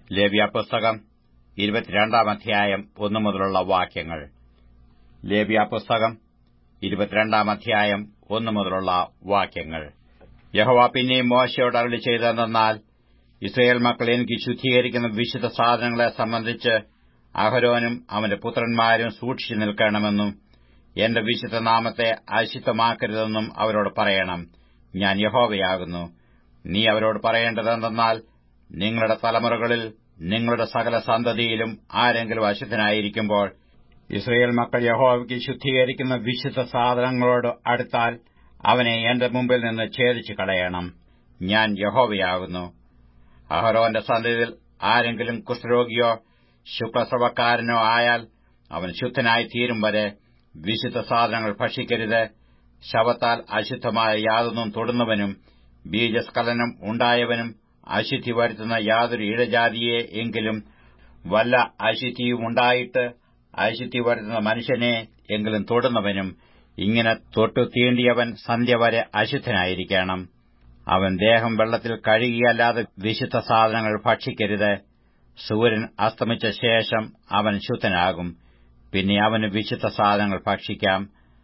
ലേവ്യപുസ്തകം 22 അധ്യായം 1 മുതലുള്ള വാക്യങ്ങൾ. ലേവ്യപുസ്തകം 22 അധ്യായം 1 മുതലുള്ള വാക്യങ്ങൾ. യഹോവ പിന്നെയും മോശെയോട് അരുളിച്ചെയ്തതെന്നാൽ, ഇസ്രായേൽ മക്കൾ എനിക്ക് ശുദ്ധീകരിക്കുന്ന വിശുദ്ധ സാധനങ്ങളെ സംബന്ധിച്ച് അഹരോനും അവന്റെ പുത്രന്മാരും സൂക്ഷിച്ചു നിൽക്കണമെന്നും എന്റെ വിശുദ്ധ നാമത്തെ അശുദ്ധമാക്കരുതെന്നും അവരോട് പറയണം. ഞാൻ യഹോവയാകുന്നു. നീ അവരോട് പറയേണ്ടതെന്തെന്നാൽ, നിങ്ങളുടെ തലമുറകളിൽ നിങ്ങളുടെ സകല സന്തതിയിലും ആരെങ്കിലും അശുദ്ധനായിരിക്കുമ്പോൾ ഇസ്രായേൽ മക്കൾ യഹോവയ്ക്ക് ശുദ്ധീകരിക്കുന്ന വിശുദ്ധ സാധനങ്ങളോട് അടുത്താൽ അവനെ എന്റെ മുമ്പിൽ നിന്ന് ഛേദിച്ചു കളയണം. ഞാൻ യഹോവയാകുന്നു. അഹരോന്റെ സന്തതിയിൽ ആരെങ്കിലും കുഷ്ഠരോഗിയോ ശുക്ലസ്രവക്കാരനോ ആയാൽ അവൻ ശുദ്ധനായി തീരും വരെ വിശുദ്ധ സാധനങ്ങൾ ഭക്ഷിക്കരുത്. ശവത്താൽ അശുദ്ധമായ യാതൊന്നും തൊടുന്നവനും ബീജസ്ഖലനം ഉണ്ടായവനും അശുദ്ധി വരുത്തുന്ന യാതൊരു ഇഴജാതിയെ എങ്കിലും വല്ല അശുദ്ധിയും ഉണ്ടായിട്ട് അശുദ്ധി വരുത്തുന്ന മനുഷ്യനെ എങ്കിലും തൊടുന്നവനും ഇങ്ങനെ തൊട്ടു തീണ്ടിയവൻ സന്ധ്യവരെ അശുദ്ധനായിരിക്കണം. അവൻ ദേഹം വെള്ളത്തിൽ കഴുകിയല്ലാതെ വിശുദ്ധ സാധനങ്ങൾ ഭക്ഷിക്കരുത്. സൂര്യൻ അസ്തമിച്ച ശേഷം അവൻ ശുദ്ധനാകും. പിന്നെ അവന് വിശുദ്ധ സാധനങ്ങൾ ഭക്ഷിക്കാം.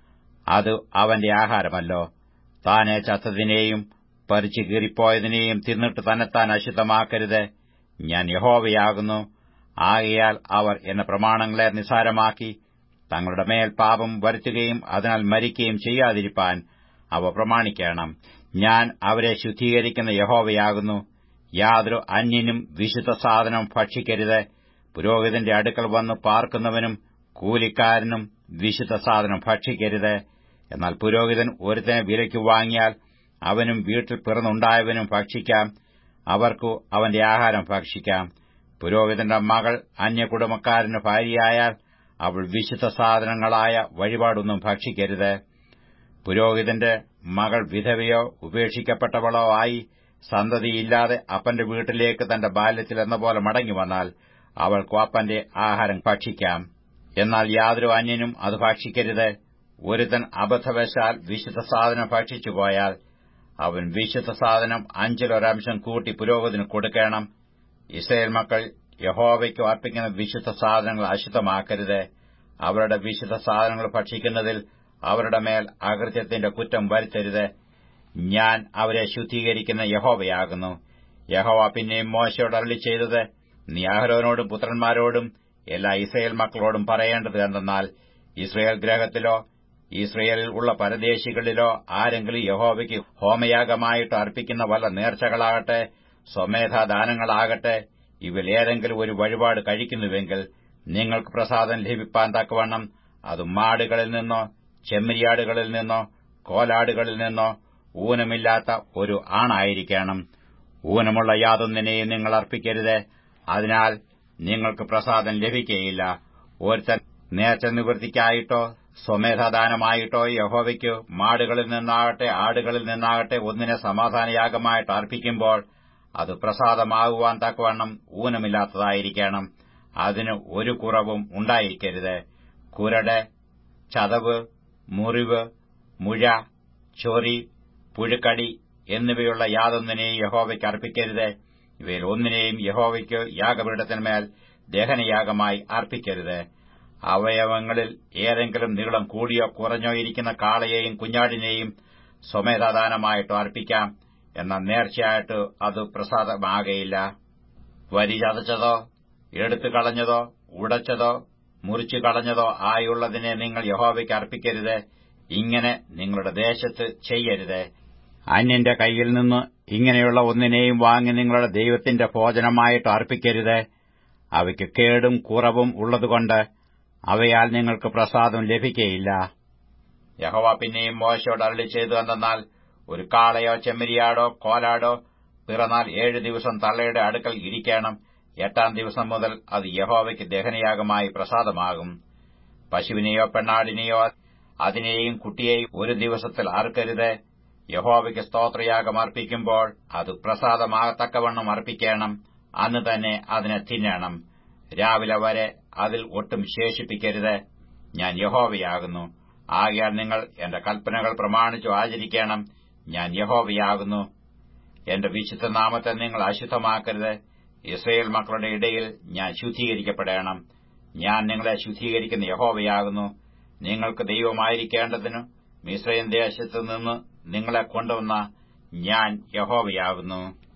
അത് അവന്റെ ആഹാരമല്ലോ. താനെ ചത്തതിനെയും പറിച്ചു കീറിപ്പോയതിനെയും തിന്നിട്ട് തന്നെത്താൻ അശുദ്ധമാക്കരുത്. ഞാൻ യഹോവയാകുന്നു. ആകയാൽ അവർ എന്റെ പ്രമാണങ്ങളെ നിസ്സാരമാക്കി തങ്ങളുടെ മേൽ പാപം വരുത്തുകയും അതിനാൽ മരിക്കുകയും ചെയ്യാതിരിപ്പാൻ അവ പ്രമാണിക്കണം. ഞാൻ അവരെ ശുദ്ധീകരിക്കുന്ന യഹോവയാകുന്നു. യാതൊരു അന്യനും വിശുദ്ധ സാധനം ഭക്ഷിക്കരുത്. പുരോഹിതന്റെ അടുക്കൽ വന്നു പാർക്കുന്നവനും കൂലിക്കാരനും വിശുദ്ധ സാധനം ഭക്ഷിക്കരുത്. എന്നാൽ പുരോഹിതൻ ഒരുത്തനെ വിലയ്ക്ക് വാങ്ങിയാൽ അവനും വീട്ടിൽ പിറന്നുണ്ടായവനും ഭക്ഷിക്കാം. അവർക്കു അവന്റെ ആഹാരം ഭക്ഷിക്കാം. പുരോഹിതന്റെ മകൾ അന്യകുടുംബക്കാരന് ഭാര്യയായാൽ അവൾ വിശുദ്ധ സാധനങ്ങളായ വഴിപാടൊന്നും ഭക്ഷിക്കരുത്. പുരോഹിതന്റെ മകൾ വിധവയോ ഉപേക്ഷിക്കപ്പെട്ടവളോ ആയി സന്തതിയില്ലാതെ അപ്പന്റെ വീട്ടിലേക്ക് തന്റെ ബാല്യത്തിൽ എന്ന പോലെ മടങ്ങിവന്നാൽ അവൾക്കു അപ്പന്റെ ആഹാരം ഭക്ഷിക്കാം. എന്നാൽ യാതൊരു അന്യനും അത് ഭക്ഷിക്കരുത്. ഒരുത്തൻ അബദ്ധവശാൽ വിശുദ്ധ സാധനം ഭക്ഷിച്ചുപോയാൽ അവൻ വിശുദ്ധ സാധനം 5-1 കൂട്ടി പുരോഹിതന് കൊടുക്കണം. ഇസ്രായേൽ മക്കൾ യഹോവയ്ക്ക് അർപ്പിക്കുന്ന വിശുദ്ധ സാധനങ്ങൾ അശുദ്ധമാക്കരുത്. അവരുടെ വിശുദ്ധ സാധനങ്ങൾ ഭക്ഷിക്കുന്നതിൽ അവരുടെ മേൽ അകൃത്യത്തിന്റെ കുറ്റം വരുത്തരുത്. ഞാൻ അവരെ ശുദ്ധീകരിക്കുന്ന യഹോവയാകുന്നു. യഹോവ പിന്നെയും മോശെയോട് അരുളിച്ചെയ്തത്, നീ അഹരോനോടും പുത്രന്മാരോടും എല്ലാ ഇസ്രായേൽ മക്കളോടും പറയേണ്ടത് എന്തെന്നാൽ, ഇസ്രായേൽ ഗൃഹത്തിലോ ഇസ്രായേലിൽ ഉള്ള പരദേശികളിലോ ആരെങ്കിലും യഹോവയ്ക്ക് ഹോമയാഗമായിട്ട് അർപ്പിക്കുന്ന വല്ല നേർച്ചകളാകട്ടെ സ്വമേധാദാനങ്ങളാകട്ടെ ഇവയിലേതെങ്കിലും ഒരു വഴിപാട് കഴിക്കുന്നുവെങ്കിൽ നിങ്ങൾക്ക് പ്രസാദം ലഭിപ്പാൻ തക്കവണ്ണം അത് മാടുകളിൽ നിന്നോ ചെമ്മരിയാടുകളിൽ നിന്നോ കോലാടുകളിൽ നിന്നോ ഊനമില്ലാത്ത ഒരു ആണായിരിക്കണം. ഊനമുള്ള യാതൊന്നിനെയും നിങ്ങൾ അർപ്പിക്കരുത്. അതിനാൽ നിങ്ങൾക്ക് പ്രസാദം ലഭിക്കുകയില്ല. ഒരുത്തൻ നേർച്ച നിവൃത്തിക്കായിട്ടോ സ്വമേധാദാനമായിട്ടോ യഹോവയ്ക്ക് മാടുകളിൽ നിന്നാകട്ടെ ആടുകളിൽ നിന്നാകട്ടെ ഒന്നിനെ സമാധാനയാഗമായിട്ട് അർപ്പിക്കുമ്പോൾ അത് പ്രസാദമാകുവാൻ തക്കവണ്ണം ഊനമില്ലാത്തതായിരിക്കണം. അതിന് ഒരു കുറവും ഉണ്ടായിരിക്കരുത്. കുരട്, ചതവ്, മുറിവ്, മുഴ, ചൊറി, പുഴുക്കടി എന്നിവയുള്ള യാതൊന്നിനെയും യഹോവയ്ക്ക് അർപ്പിക്കരുത്. ഇവയിൽ ഒന്നിനെയും യഹോവയ്ക്ക് യാഗപീഠത്തിന്മേൽ ദഹനയാഗമായി അർപ്പിക്കരുത്. അവയവങ്ങളിൽ ഏതെങ്കിലും നീളം കൂടിയോ കുറഞ്ഞോ ഇരിക്കുന്ന കാളയെയും കുഞ്ഞാടിനെയും സ്വമേധാദാനമായിട്ട് അർപ്പിക്കാം. എന്നാൽ നേർച്ചയായിട്ട് അത് പ്രസാദമാകയില്ല. വരി ചതച്ചതോ എടുത്തു കളഞ്ഞതോ ഉടച്ചതോ മുറിച്ചു കളഞ്ഞതോ ആയുള്ളതിനെ നിങ്ങൾ യഹോവയ്ക്ക് അർപ്പിക്കരുത്. ഇങ്ങനെ നിങ്ങളുടെ ദേശത്ത് ചെയ്യരുത്. അന്യന്റെ കൈയിൽ നിന്ന് ഇങ്ങനെയുള്ള ഒന്നിനെയും വാങ്ങി നിങ്ങളുടെ ദൈവത്തിന്റെ ഭോജനമായിട്ട് അർപ്പിക്കരുത്. അവയ്ക്ക് കേടും കുറവും ഉള്ളതുകൊണ്ട് അവയാൽ നിങ്ങൾക്ക് പ്രസാദം ലഭിക്കയില്ല. യഹോവ പിന്നെയും മോശെയോട് അരുളിച്ചെയ്തു എന്തെന്നാൽ, ഒരു കാളയോ ചെമ്മരിയാടോ കോലാടോ പിറന്നാൽ 7 ദിവസം തള്ളയുടെ അടുക്കൽ ഇരിക്കണം. 8-ാം ദിവസം മുതൽ അത് യഹോവയ്ക്ക് ദഹനയാഗമായി പ്രസാദമാകും. പശുവിനെയോ പെണ്ണാടിനെയോ അതിനെയും കുട്ടിയെയും ഒരു ദിവസത്തിൽ അറുക്കരുത്. യഹോവയ്ക്ക് സ്തോത്രയാഗം അർപ്പിക്കുമ്പോൾ അത് പ്രസാദമാകത്തക്കവണ്ണം അർപ്പിക്കണം. അന്ന് തന്നെ അതിനെ തിന്നണം. രാവിലെ വരെ അതിൽ ഒട്ടും ശേഷിപ്പിക്കരുത്. ഞാൻ യഹോവയാകുന്നു. ആകയാൽ നിങ്ങൾ എന്റെ കൽപ്പനകൾ പ്രമാണിച്ചു ആചരിക്കണം. ഞാൻ യഹോവയാകുന്നു. എന്റെ വിശുദ്ധ നാമത്തെ നിങ്ങൾ അശുദ്ധമാക്കരുത്. ഇസ്രായേൽ മക്കളുടെ ഇടയിൽ ഞാൻ ശുദ്ധീകരിക്കപ്പെടേണം. ഞാൻ നിങ്ങളെ ശുദ്ധീകരിക്കുന്ന യഹോവയാകുന്നു. നിങ്ങൾക്ക് ദൈവമായിരിക്കേണ്ടതിനു മിസ്രയീം ദേശത്തുനിന്ന് നിങ്ങളെ കൊണ്ടുവന്ന ഞാൻ യഹോവയാകുന്നു.